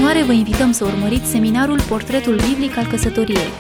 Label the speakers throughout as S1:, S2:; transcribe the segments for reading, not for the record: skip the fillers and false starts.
S1: continuare vă invităm să urmăriți seminarul Portretul Biblic al Căsătoriei.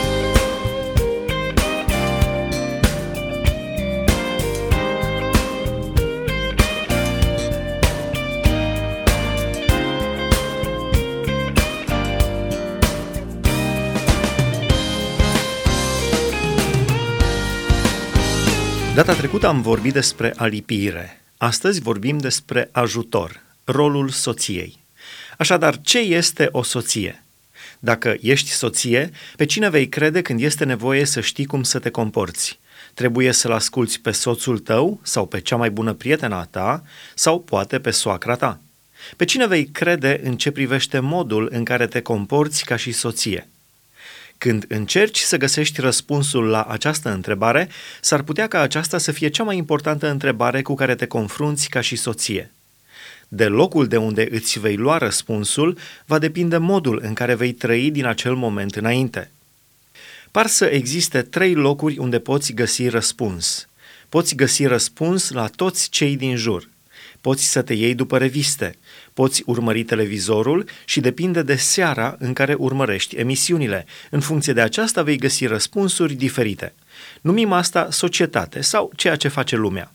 S2: Data trecută am vorbit despre alipire. Astăzi vorbim despre ajutor, rolul soției. Așadar, ce este o soție? Dacă ești soție, pe cine vei crede când este nevoie să știi cum să te comporți? Trebuie să-l asculți pe soțul tău sau pe cea mai bună prietenă a ta sau poate pe soacra ta? Pe cine vei crede în ce privește modul în care te comporți ca și soție? Când încerci să găsești răspunsul la această întrebare, s-ar putea ca aceasta să fie cea mai importantă întrebare cu care te confrunți ca și soție. De locul de unde îți vei lua răspunsul, va depinde modul în care vei trăi din acel moment înainte. Par să existe 3 locuri unde poți găsi răspuns. Poți găsi răspuns la toți cei din jur. Poți să te iei după reviste, poți urmări televizorul și depinde de seara în care urmărești emisiunile. În funcție de aceasta vei găsi răspunsuri diferite. Numim asta societate sau ceea ce face lumea.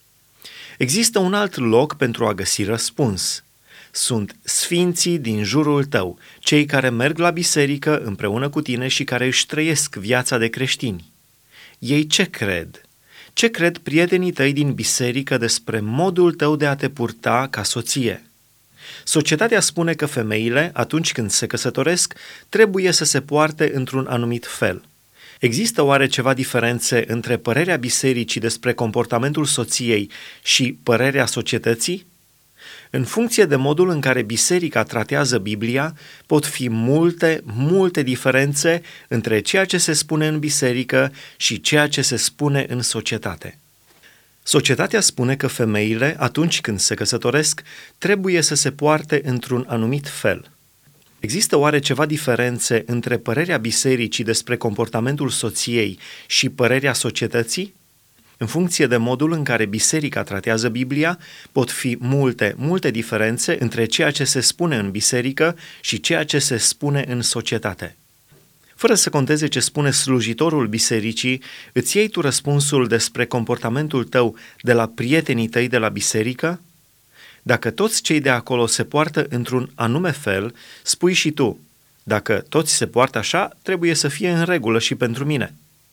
S2: Există un alt loc pentru a găsi răspuns. Sunt sfinții din jurul tău, cei care merg la biserică împreună cu tine și care își trăiesc viața de creștini. Ei ce cred? Ce cred prietenii tăi din biserică despre modul tău de a te purta ca soție? Societatea spune că femeile, atunci când se căsătoresc, trebuie să se poarte într-un anumit fel. Există oare ceva diferențe între părerea bisericii despre comportamentul soției și părerea societății? În funcție de modul în care biserica tratează Biblia, pot fi multe diferențe între ceea ce se spune în biserică și ceea ce se spune în societate. Societatea spune că femeile, atunci când se căsătoresc, trebuie să se poarte într-un anumit fel. Există oare ceva diferențe între părerea bisericii despre comportamentul soției și părerea societății? În funcție de modul în care biserica tratează Biblia, pot fi multe diferențe între ceea ce se spune în biserică și ceea ce se spune în societate. Fără să conteze ce spune slujitorul bisericii, îți iei tu răspunsul despre comportamentul tău de la prietenii tăi de la biserică? Dacă toți cei de acolo se poartă într-un anume fel, spui și tu, dacă toți se poartă așa, trebuie să fie în regulă și pentru mine.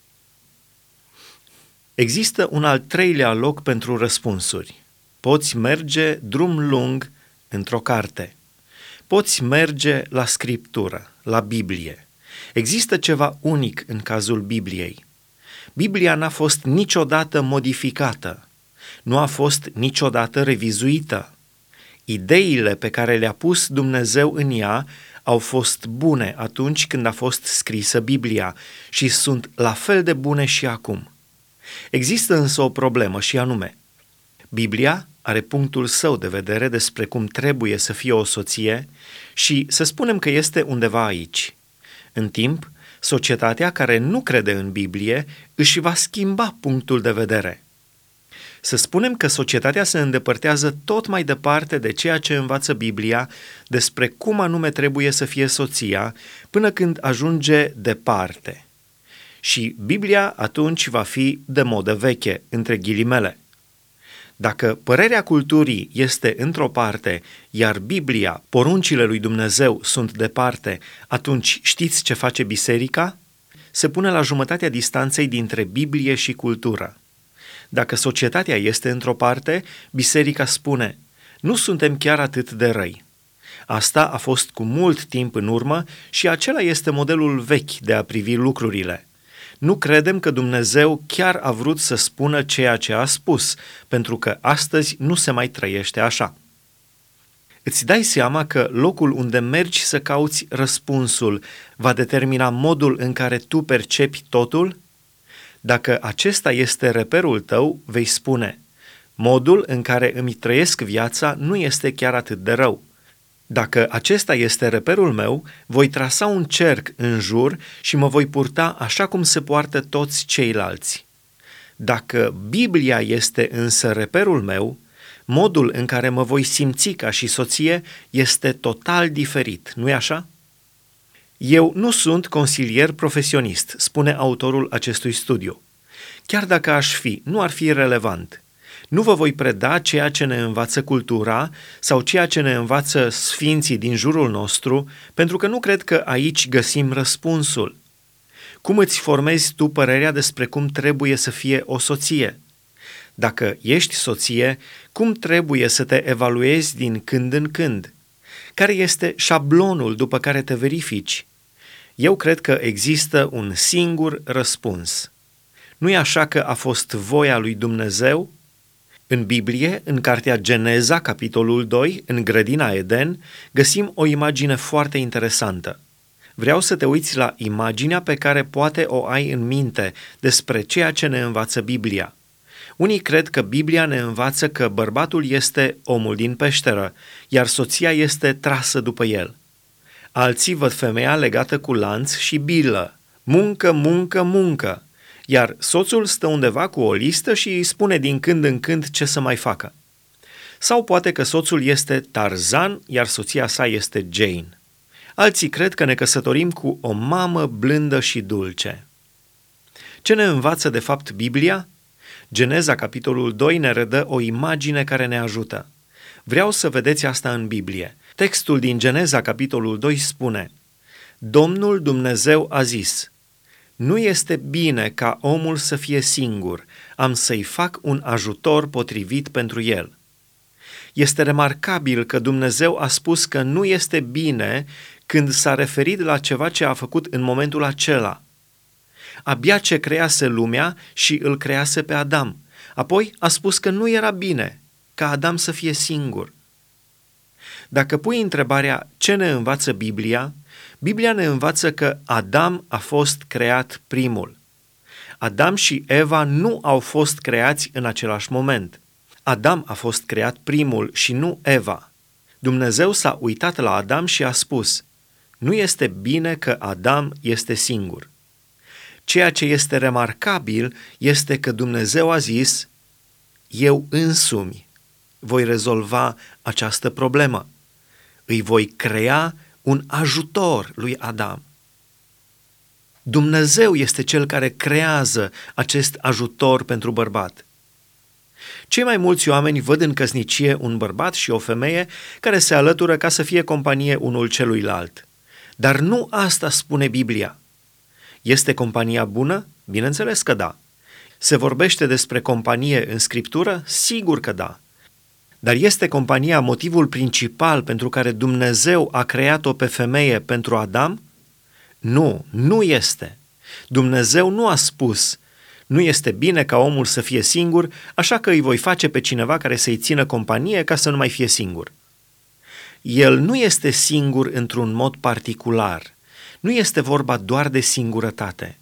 S2: Există un al 3-lea loc pentru răspunsuri. Poți merge drum lung într-o carte. Poți merge la Scriptură, la Biblie. Există ceva unic în cazul Bibliei. Biblia n-a fost niciodată modificată. Nu a fost niciodată revizuită. Ideile pe care le-a pus Dumnezeu în ea au fost bune atunci când a fost scrisă Biblia și sunt la fel de bune și acum. Există însă o problemă și anume, Biblia are punctul său de vedere despre cum trebuie să fie o soție și să spunem că este undeva aici. În timp, societatea care nu crede în Biblie își va schimba punctul de vedere. Să spunem că societatea se îndepărtează tot mai departe de ceea ce învață Biblia despre cum anume trebuie să fie soția până când ajunge departe. Și Biblia atunci va fi de modă veche, între ghilimele. Dacă părerea culturii este într-o parte, iar Biblia, poruncile lui Dumnezeu sunt departe, atunci știți ce face biserica? Se pune la jumătatea distanței dintre Biblie și cultură. Dacă societatea este într-o parte, biserica spune, nu suntem chiar atât de răi. Asta a fost cu mult timp în urmă și acela este modelul vechi de a privi lucrurile. Nu credem că Dumnezeu chiar a vrut să spună ceea ce a spus, pentru că astăzi nu se mai trăiește așa. Îți dai seama că locul unde mergi să cauți răspunsul va determina modul în care tu percepi totul? Dacă acesta este reperul tău, vei spune, modul în care îmi trăiesc viața nu este chiar atât de rău. Dacă acesta este reperul meu, voi trasa un cerc în jur și mă voi purta așa cum se poartă toți ceilalți. Dacă Biblia este însă reperul meu, modul în care mă voi simți ca și soție este total diferit, nu-i așa? Eu nu sunt consilier profesionist, spune autorul acestui studiu. Chiar dacă aș fi, nu ar fi relevant. Nu vă voi preda ceea ce ne învață cultura sau ceea ce ne învață sfinții din jurul nostru, pentru că nu cred că aici găsim răspunsul. Cum îți formezi tu părerea despre cum trebuie să fie o soție? Dacă ești soție, cum trebuie să te evaluezi din când în când? Care este șablonul după care te verifici? Eu cred că există un singur răspuns. Nu-i așa că a fost voia lui Dumnezeu? În Biblie, în cartea Geneza, capitolul 2, în grădina Eden, găsim o imagine foarte interesantă. Vreau să te uiți la imaginea pe care poate o ai în minte despre ceea ce ne învață Biblia. Unii cred că Biblia ne învață că bărbatul este omul din peșteră, iar soția este trasă după el. Alții văd femeia legată cu lanț și bilă. Muncă, muncă, muncă. Iar soțul stă undeva cu o listă și îi spune din când în când ce să mai facă. Sau poate că soțul este Tarzan, iar soția sa este Jane. Alții cred că ne căsătorim cu o mamă blândă și dulce. Ce ne învață de fapt Biblia? Geneza, capitolul 2, ne redă o imagine care ne ajută. Vreau să vedeți asta în Biblie. Textul din Geneza, capitolul 2, spune: Domnul Dumnezeu a zis: Nu este bine ca omul să fie singur, am să-i fac un ajutor potrivit pentru el. Este remarcabil că Dumnezeu a spus că nu este bine când s-a referit la ceva ce a făcut în momentul acela. Abia ce crease lumea și îl crease pe Adam. Apoi a spus că nu era bine ca Adam să fie singur. Dacă pui întrebarea ce ne învață Biblia, Biblia ne învață că Adam a fost creat primul. Adam și Eva nu au fost creați în același moment. Adam a fost creat primul și nu Eva. Dumnezeu s-a uitat la Adam și a spus: Nu este bine că Adam este singur. Ceea ce este remarcabil este că Dumnezeu a zis: Eu însumi voi rezolva această problemă. Îi voi crea un ajutor lui Adam. Dumnezeu este cel care creează acest ajutor pentru bărbat. Cei mai mulți oameni văd în căsnicie un bărbat și o femeie care se alătură ca să fie companie unul celuilalt. Dar nu asta spune Biblia. Este compania bună? Bineînțeles că da. Se vorbește despre companie în Scriptură? Sigur că da. Dar este compania motivul principal pentru care Dumnezeu a creat-o pe femeie pentru Adam? Nu, nu este. Dumnezeu nu a spus: Nu este bine ca omul să fie singur, așa că îi voi face pe cineva care să-i țină companie ca să nu mai fie singur. El nu este singur într-un mod particular. Nu este vorba doar de singurătate.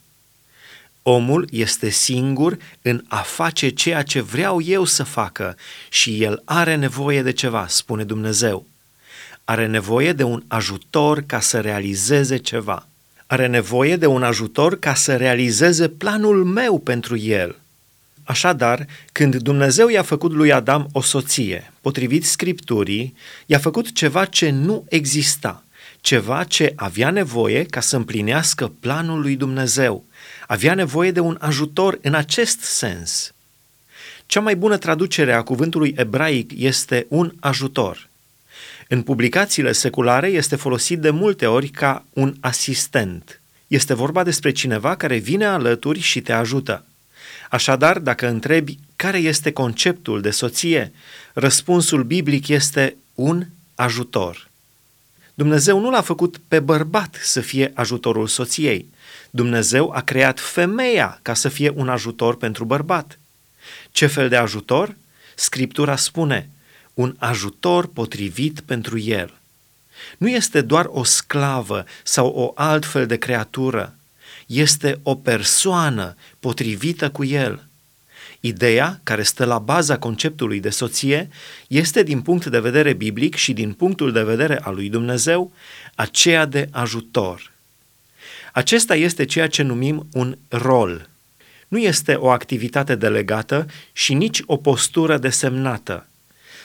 S2: Omul este singur în a face ceea ce vreau eu să facă și el are nevoie de ceva, spune Dumnezeu. Are nevoie de un ajutor ca să realizeze ceva. Are nevoie de un ajutor ca să realizeze planul meu pentru el. Așadar, când Dumnezeu i-a făcut lui Adam o soție, potrivit Scripturii, i-a făcut ceva ce nu exista, ceva ce avea nevoie ca să împlinească planul lui Dumnezeu. Avea nevoie de un ajutor în acest sens. Cea mai bună traducere a cuvântului ebraic este un ajutor. În publicațiile seculare este folosit de multe ori ca un asistent. Este vorba despre cineva care vine alături și te ajută. Așadar, dacă întrebi care este conceptul de soție, răspunsul biblic este un ajutor. Dumnezeu nu l-a făcut pe bărbat să fie ajutorul soției. Dumnezeu a creat femeia ca să fie un ajutor pentru bărbat. Ce fel de ajutor? Scriptura spune: un ajutor potrivit pentru el. Nu este doar o sclavă sau o altfel de creatură. Este o persoană potrivită cu el. Ideea care stă la baza conceptului de soție este, din punct de vedere biblic și din punctul de vedere al lui Dumnezeu, aceea de ajutor. Acesta este ceea ce numim un rol. Nu este o activitate delegată și nici o postură desemnată.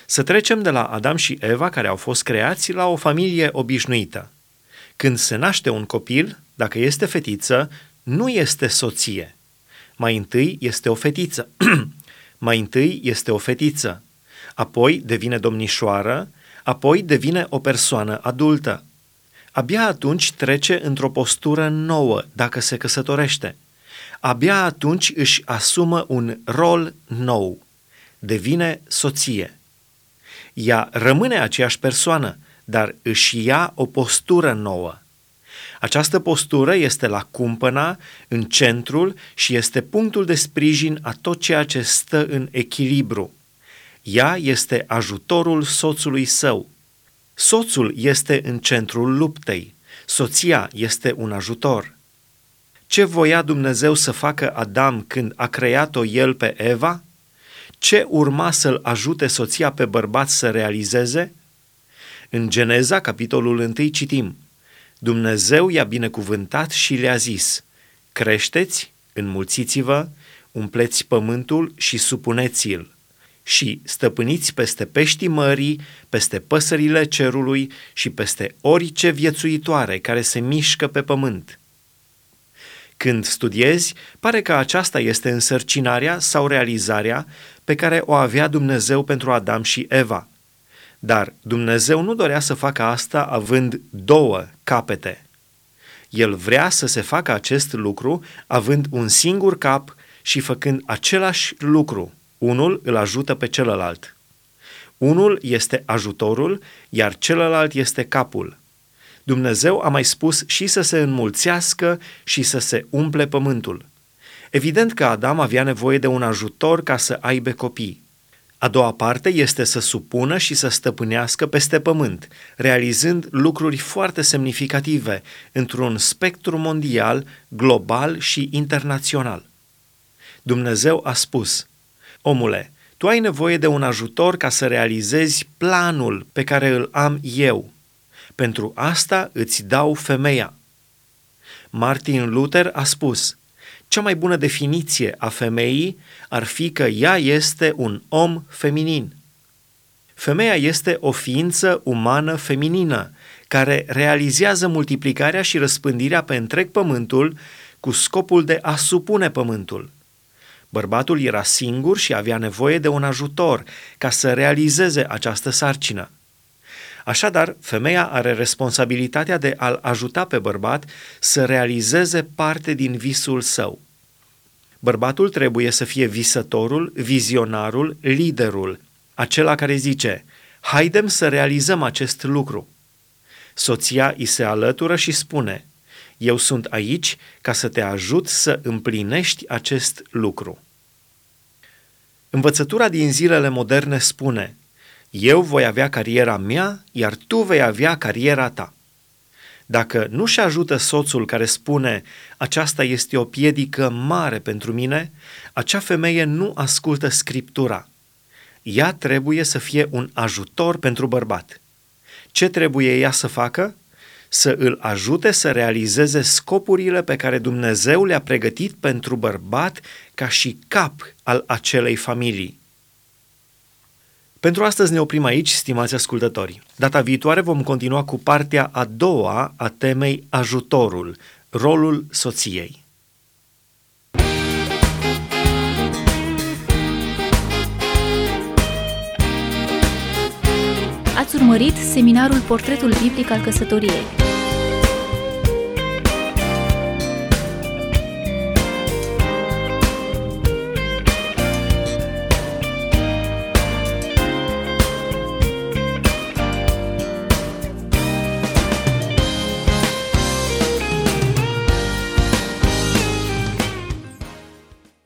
S2: Să trecem de la Adam și Eva, care au fost creați, la o familie obișnuită. Când se naște un copil, dacă este fetiță, nu este soție. Mai întâi este o fetiță. Mai întâi este o fetiță. Apoi devine domnișoară, apoi devine o persoană adultă. Abia atunci trece într-o postură nouă dacă se căsătorește. Abia atunci își asumă un rol nou. Devine soție. Ea rămâne aceeași persoană, dar își ia o postură nouă. Această postură este la cumpăna, în centrul și este punctul de sprijin a tot ceea ce stă în echilibru. Ea este ajutorul soțului său. Soțul este în centrul luptei. Soția este un ajutor. Ce voia Dumnezeu să facă Adam când a creat-o el pe Eva? Ce urma să-l ajute soția pe bărbat să realizeze? În Geneza, capitolul 1, citim: Dumnezeu i-a binecuvântat și le-a zis: creșteți, înmulțiți-vă, umpleți pământul și supuneți-l și stăpâniți peste peștii mării, peste păsările cerului și peste orice viețuitoare care se mișcă pe pământ. Când studiezi, pare că aceasta este însărcinarea sau realizarea pe care o avea Dumnezeu pentru Adam și Eva. Dar Dumnezeu nu dorea să facă asta având două capete. El vrea să se facă acest lucru având un singur cap și făcând același lucru. Unul îl ajută pe celălalt. Unul este ajutorul, iar celălalt este capul. Dumnezeu a mai spus și să se înmulțească și să se umple pământul. Evident că Adam avea nevoie de un ajutor ca să aibă copii. A doua parte este să supună și să stăpânească peste pământ, realizând lucruri foarte semnificative într-un spectru mondial, global și internațional. Dumnezeu a spus: omule, tu ai nevoie de un ajutor ca să realizezi planul pe care îl am eu. Pentru asta îți dau femeia. Martin Luther a spus: cea mai bună definiție a femeii ar fi că ea este un om feminin. Femeia este o ființă umană feminină care realizează multiplicarea și răspândirea pe întreg pământul cu scopul de a supune pământul. Bărbatul era singur și avea nevoie de un ajutor ca să realizeze această sarcină. Așadar, femeia are responsabilitatea de a-l ajuta pe bărbat să realizeze parte din visul său. Bărbatul trebuie să fie visătorul, vizionarul, liderul, acela care zice: haidem să realizăm acest lucru. Soția îi se alătură și spune: eu sunt aici ca să te ajut să împlinești acest lucru. Învățătura din zilele moderne spune: eu voi avea cariera mea, iar tu vei avea cariera ta. Dacă nu-și ajută soțul care spune: aceasta este o piedică mare pentru mine, acea femeie nu ascultă Scriptura. Ea trebuie să fie un ajutor pentru bărbat. Ce trebuie ea să facă? Să îl ajute să realizeze scopurile pe care Dumnezeu le-a pregătit pentru bărbat ca și cap al acelei familii. Pentru astăzi ne oprim aici, stimați ascultători. Data viitoare vom continua cu partea a doua a temei ajutorul, rolul soției.
S1: Ați urmărit seminarul Portretul biblic al căsătoriei.